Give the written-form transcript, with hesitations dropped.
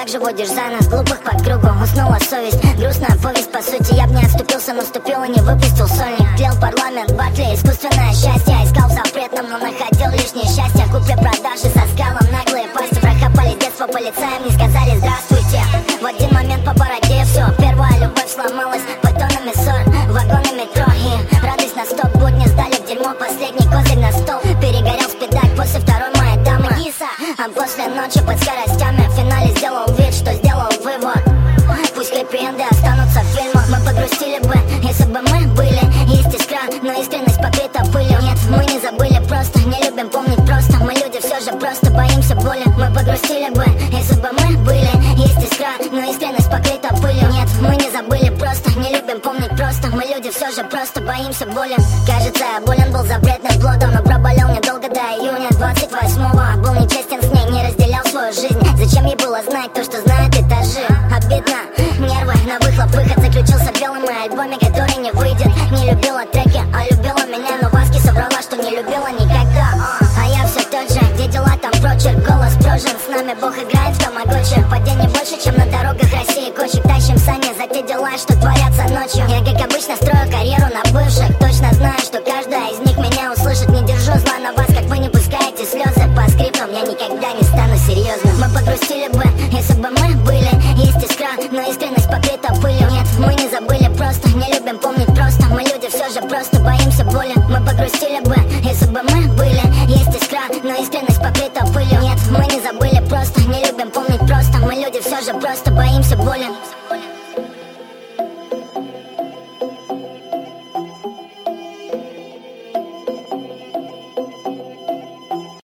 так же водишь за нас глупых по кругу. Уснула совесть, грустная повесть по сути. Я б не отступился, наступил и не выпустил сольник. Тлел парламент, Батли, искусственное счастье. Искал в запретном, но находил лишь несчастье. Купли-продажи со скалом, наглые пасти. Прохапали детство полицаем, не сказали здравствуйте. В один момент по бороде все, первая любовь сломалась бетонами ссор, вагоны метро. И радость на стоп, будни сдали в дерьмо. Последний козырь на стол, перегорел спидак после второй моей дамы Иса. А после ночи под скоростями в финале сделал вид, что сделал вывод. Пусть хэппи-энды останутся в фильмах. Мы погрустили бы, если бы мы были. Есть искра, но искренность покрыта пылью. Нет, мы не забыли просто, не любим помнить просто. Мы люди все же просто боимся боли. Мы погрустили бы, если бы мы были. Есть искра, но искренность покрыта пылью. Нет, мы не забыли просто, не любим помнить просто. Мы люди все же просто боимся боли. Кажется, я болен был запретным плодом, но проболел недолго до июня 28-го. Был нечестен с ней, не разделял свою жизнь. Зачем ей было знать то, что знают этажи? Обидно, нервы на выхлоп, выход заключился в белом моем альбоме, который не выйдет. Не любила треки, а любила меня, но Васки соврала, что не любила никогда. А я все тот же, где дела, там прочерк, голос прожен. С нами Бог играет в тамагочи. Падений больше, чем на дорогах России. Кочек тащим сани за те дела, что творятся ночью.